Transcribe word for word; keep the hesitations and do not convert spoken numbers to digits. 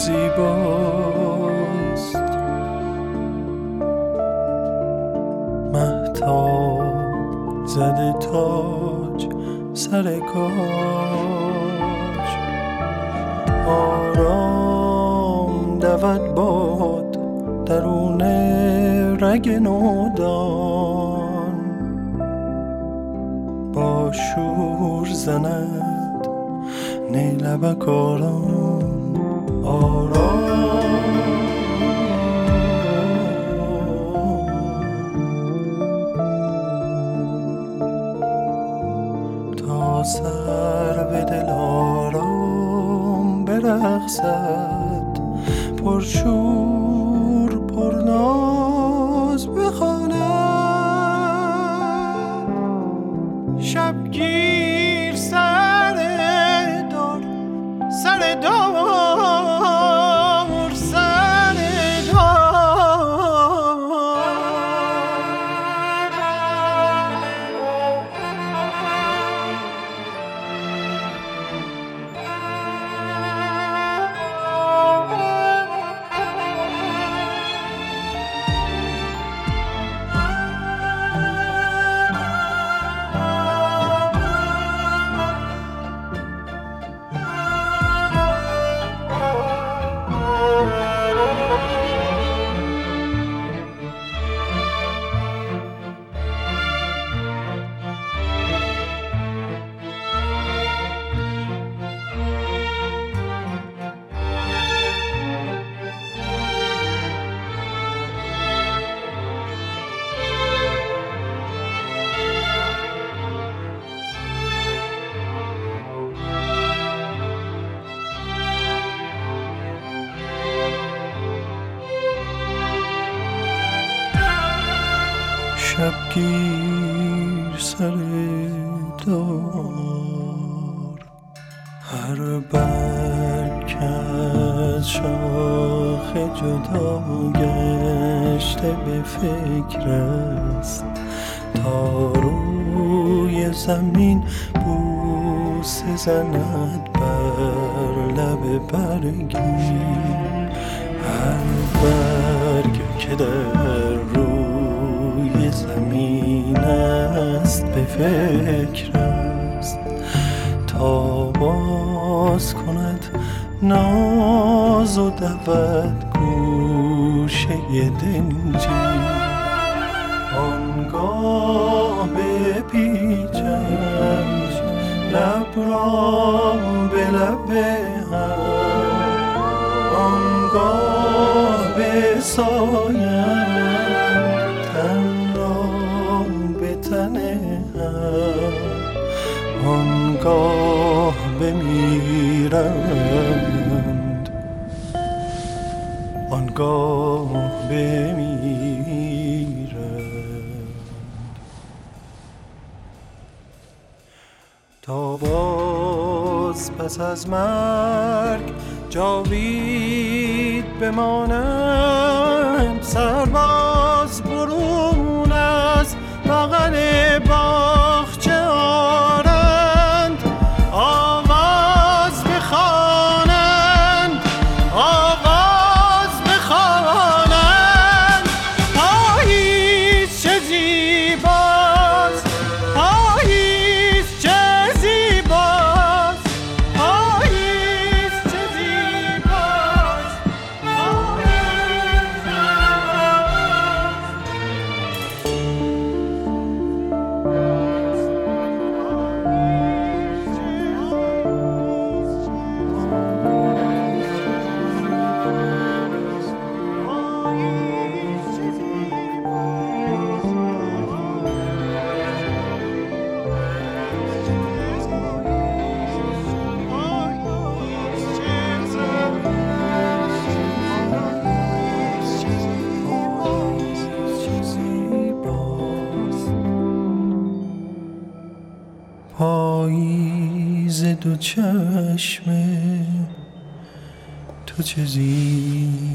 زیباست. مهتاب زده تاج سر کاج، آرام دود باد درون رگ نودان، با شور زند نیلبک آرام آرام. تا سر به دل آرام برقصد، پرشور پرناز بخواند، شبگیر سر دار سر دار سر شبگیر سر دار، هر برگ از شاخ جدا گشته به فکر است، تا روی زمین بوسه زند بر لب برگی. هر برگ که در روی زمین است به فکر است، تا باز کند ناز و دود گوشه دنجی. آنگاه بپیچد لب را به لب هم، آنگاه بساید تن را به تن هم، آنگاه بمیرند آنگاه بمیرند. تا باز پس از مرگ جاوید بمانند، سرباز برون از بغل باغچه آرند، آواز بخوانند آواز بخوانند. پاییز چه زیباست، پاییز چه زیباست، پاییز چه زیباست، پاییز دو چشم تو چه زیباست.